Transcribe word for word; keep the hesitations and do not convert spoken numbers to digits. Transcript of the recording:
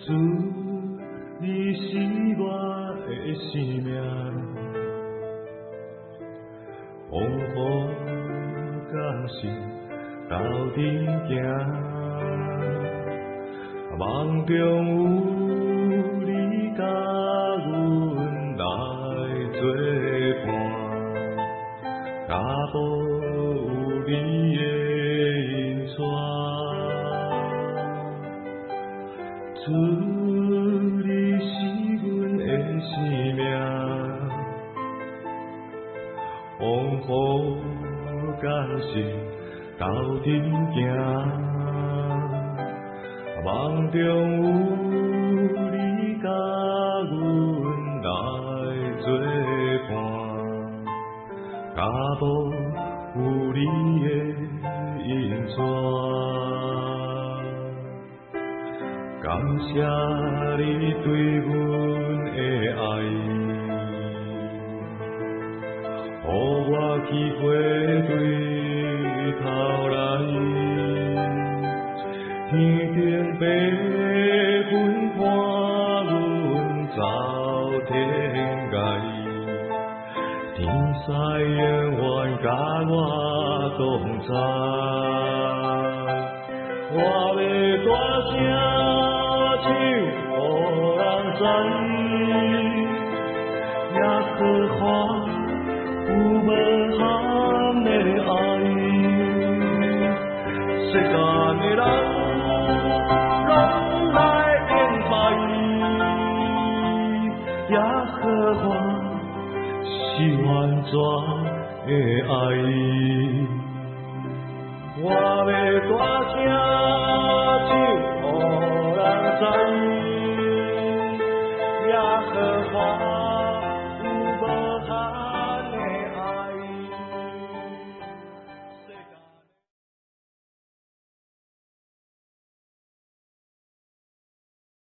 主，你是我的生命，风雨甲心斗阵行。梦中有你甲阮来作伴，家宝有你的引带，主你是阮的生命，风雨甲心斗阵行。梦中有你甲阮来作伴，家宝有你的引带。感谢你对阮的爱，予我机会对头来。天顶白云伴阮走天涯，天使永远甲我同在。我要大声唱，予人知，耶和华有无限的爱，世间的人。拢来敬拜，耶和华是完全的爱。我要大声唱，予